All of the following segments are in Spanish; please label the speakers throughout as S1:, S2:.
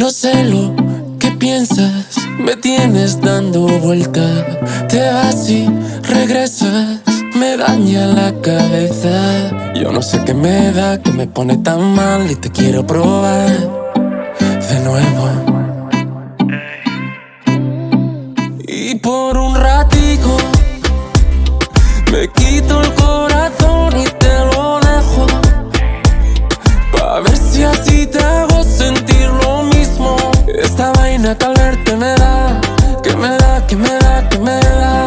S1: No sé lo que piensas, me tienes dando vuelta. Te vas y regresas, me daña la cabeza. Yo no sé qué me da, que me pone tan mal y te quiero probar de nuevo. Y por un ratico me quito el corazón y te lo dejo, pa' ver si así te hago sentir lo mismo. Esta vaina que al verte me da, que me da, que me da, que me da.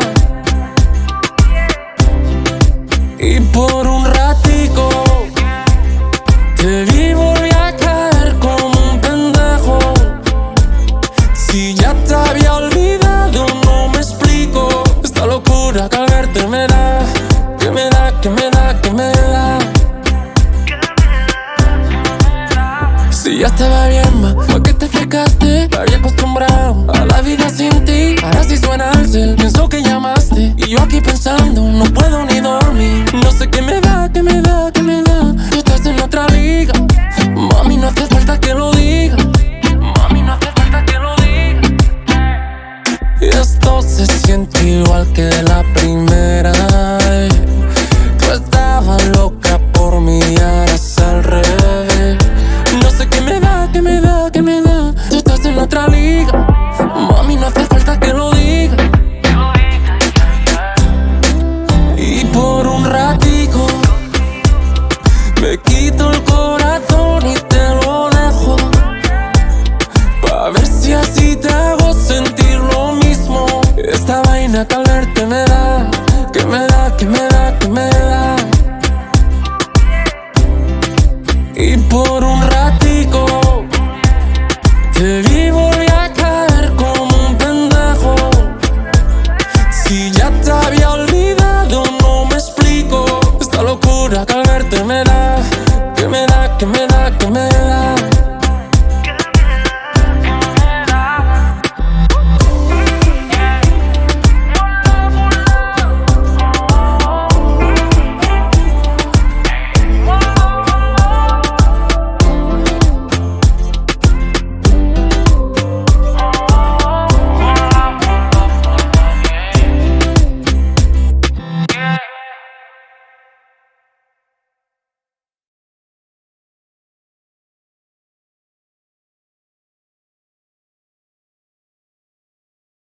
S1: Y por un ratico te vi, volví a caer como un pendejo. Si ya te había olvidado, no me explico esta locura que al verte me da, que me da, que me da, que me da. Si ya estaba bien, ¿pa' qué te acercaste? Me había acostumbrado a la vida sin ti. Ahora sí suena el cel, pienso que llamaste y yo aquí pensando, no puedo ni dormir. No sé qué me da, qué me da, qué me da. Tú estás en otra liga, mami, no hace falta que lo diga. Mami, no hace falta que lo diga. Y esto se siente igual que la primera. Tú estabas loca por mí, ahora es al revés. No sé qué me da, qué me da, qué me da. Tú estás en otra liga, mami, no hace falta